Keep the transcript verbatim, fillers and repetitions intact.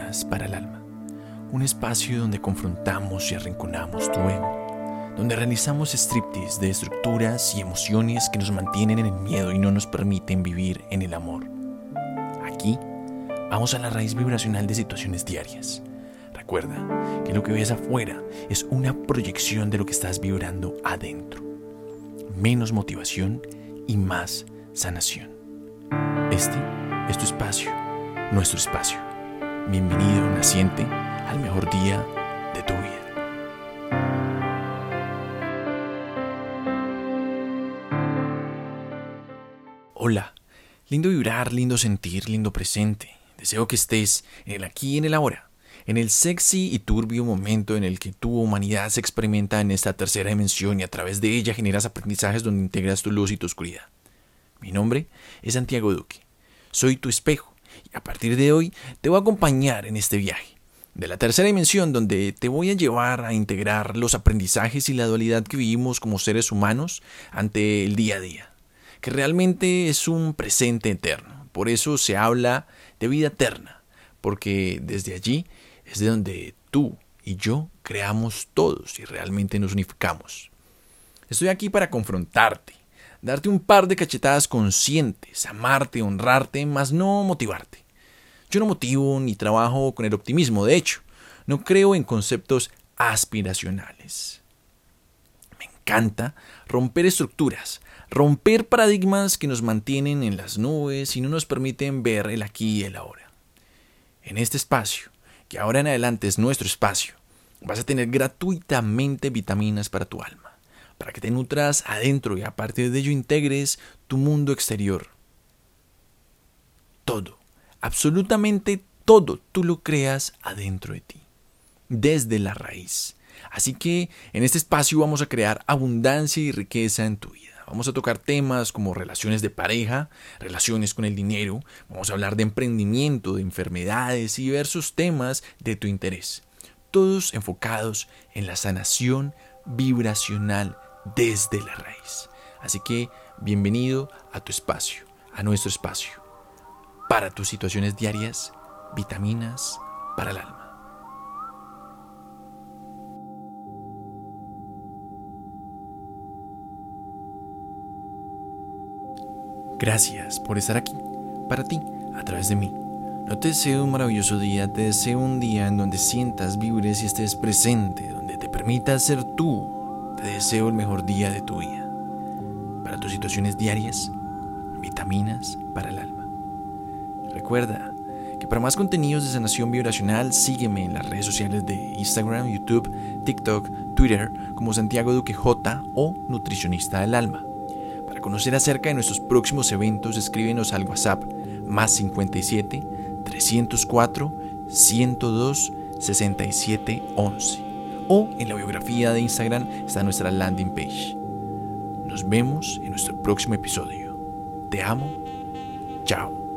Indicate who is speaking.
Speaker 1: Vitaminas para el Alma, un espacio donde confrontamos y arrinconamos tu ego, donde realizamos striptease de estructuras y emociones que nos mantienen en el miedo y no nos permiten vivir en el amor. Aquí vamos a la raíz vibracional de situaciones diarias. Recuerda que lo que ves afuera es una proyección de lo que estás vibrando adentro. Menos motivación y más sanación. Este es tu espacio, nuestro espacio. Bienvenido, naciente, al mejor día de tu vida. Hola, lindo vibrar, lindo sentir, lindo presente. Deseo que estés en el aquí y en el ahora, en el sexy y turbio momento en el que tu humanidad se experimenta en esta tercera dimensión y a través de ella generas aprendizajes donde integras tu luz y tu oscuridad. Mi nombre es Santiago Duque, soy tu espejo y a partir de hoy te voy a acompañar en este viaje de la tercera dimensión donde te voy a llevar a integrar los aprendizajes y la dualidad que vivimos como seres humanos ante el día a día, que realmente es un presente eterno. Por eso se habla de vida eterna, porque desde allí es de donde tú y yo creamos todos y realmente nos unificamos. Estoy aquí para confrontarte, darte un par de cachetadas conscientes, amarte, honrarte, mas no motivarte. Yo no motivo ni trabajo con el optimismo, de hecho, no creo en conceptos aspiracionales. Me encanta romper estructuras, romper paradigmas que nos mantienen en las nubes y no nos permiten ver el aquí y el ahora. En este espacio, que ahora en adelante es nuestro espacio, vas a tener gratuitamente vitaminas para tu alma, para que te nutras adentro y a partir de ello integres tu mundo exterior. Todo, absolutamente todo, tú lo creas adentro de ti, desde la raíz. Así que en este espacio vamos a crear abundancia y riqueza en tu vida. Vamos a tocar temas como relaciones de pareja, relaciones con el dinero, vamos a hablar de emprendimiento, de enfermedades y diversos temas de tu interés. Todos enfocados en la sanación vibracional desde la raíz. Así que bienvenido a tu espacio, a nuestro espacio. Para tus situaciones diarias, vitaminas para el alma. Gracias por estar aquí, para ti, a través de mí. No te deseo un maravilloso día, te deseo un día en donde sientas, vibres y estés presente, donde te permitas ser tú. Te deseo el mejor día de tu vida. Para tus situaciones diarias, vitaminas para el alma. Recuerda que para más contenidos de sanación vibracional, sígueme en las redes sociales de Instagram, YouTube, TikTok, Twitter, como Santiago Duque J o Nutricionista del Alma. Para conocer acerca de nuestros próximos eventos, escríbenos al WhatsApp más cincuenta y siete, trescientos cuatro, ciento dos, sesenta y siete, once. O en la biografía de Instagram está nuestra landing page. Nos vemos en nuestro próximo episodio. Te amo. Chao.